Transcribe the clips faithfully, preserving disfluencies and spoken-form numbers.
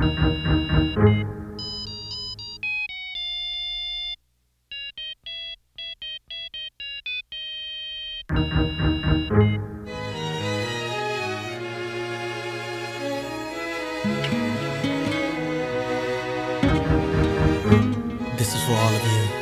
This is for all of you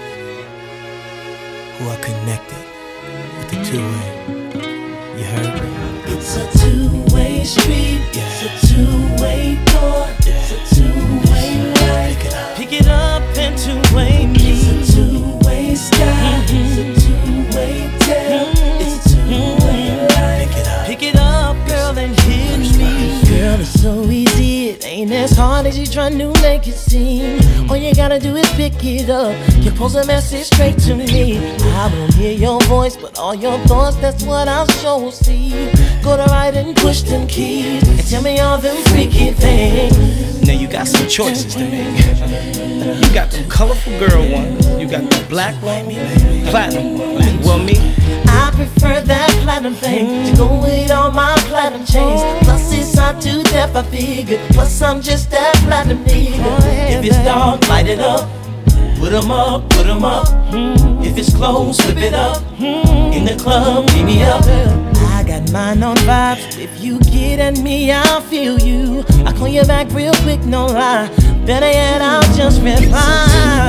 who are connected with the two-way. You heard me? It's a two-way street. Yeah. It's a two-way door. Yeah. It's a two-way life. Pick it up. Pick it up and two-way me. It's a two-way sky. It's a two-way tale. It's a two-way life. Pick it up. Pick it up, girl, and hit me. Girl, it's so easy. It ain't as hard as you trying to make it seem. All you gotta do is pick it up. You post a message straight to me. I won't hear your voice, but all your thoughts, that's what I'll show see. Go to right and push them keys and tell me all them freaky things. Now you got some choices to make. You got the colorful girl one, you got the black one, platinum one. Well, me, I prefer that platinum thing to go with all my platinum chains. Plus it's hot to death, I figured. Plus I'm just that platinum nigga. If it's dark, light it up. Put 'em up, put 'em up. If it's closed, flip it up. In the club, beat me up. I got mine on vibes. If you get at me, I'll feel you. I'll call you back real quick, no lie. Better yet, I'll just reply.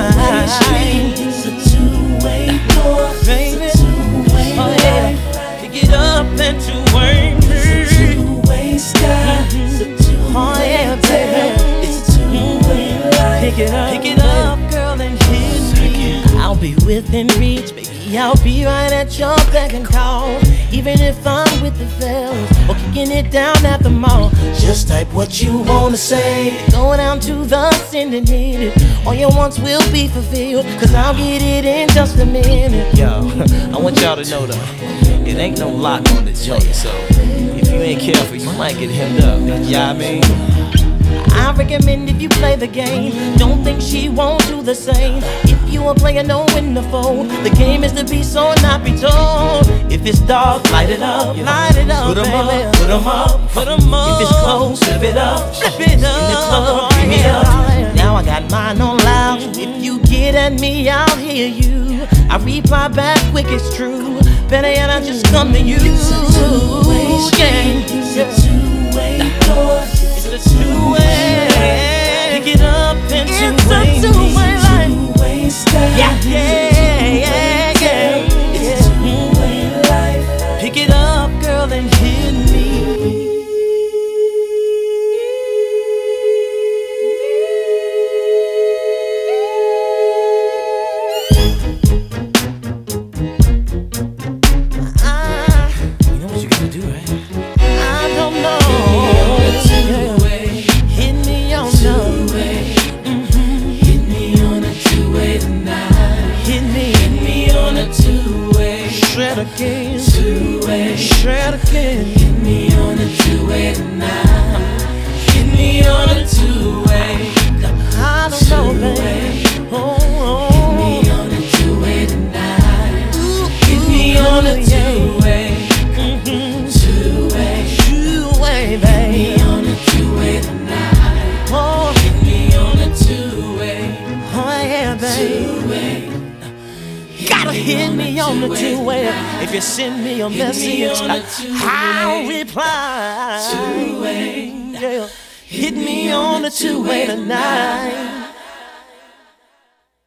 It's a two-way door. Baby, It's a two-way oh yeah. life. Pick it up and two-way me. It's a two-way sky. It's a Oh yeah, two-way tale. baby. It's a two-way life. Pick it up, pick it up, girl, and hit me. I'll be within reach, baby. I'll be right at your beck and call. Even if I'm with the fellas or kicking it down at the mall. Just type what you wanna say. Go down to the send and hit it. All your wants will be fulfilled. Cause I'll get it in just a minute. yo, I want y'all to know though, it ain't no lock on the joint, so if you ain't careful, you might get hemmed up. You know what I mean? I recommend if you play the game, don't think she won't do the same. If you a player, know when to fold. The game is to be so not be told. If it's dark, light it up, light it up, Put 'em baby. up, put 'em up, Put 'em up. If it's closed, flip it up. Flip it up. In the club, beat me up. Now I got mine on loud. If you get at me, I'll hear you. I reply back quick, it's true. Better yet, I just come to you. It's a two-way street. It's a two-way door. It's a two-way. Pick it up and two-way. It's a two-way sky. Yeah, yeah, yeah, yeah. It's a two-way life. Pick it up, girl, and hit me. I, You know what you gotta do, right? I don't know. Hit me on the way. Hit me on a two-way tonight. Hit me. Hit me on a two-way. Shred again. Two-way. Shred again. Hit me on a two-way tonight. Hit me on a two-way. I don't know, babe. Oh, Hit me oh. on a two-way tonight. Ooh, Hit me on a yeah. two-way. Mhm. Two-way. Two-way, Hit babe. me on a two-way tonight. Oh, Hit me on a two-way. oh yeah, babe. Two-way. Gotta hit me on the two-way. If you send me a me message, on the two-way. I'll reply. Two-way. Yeah. Hit me on the two-way tonight.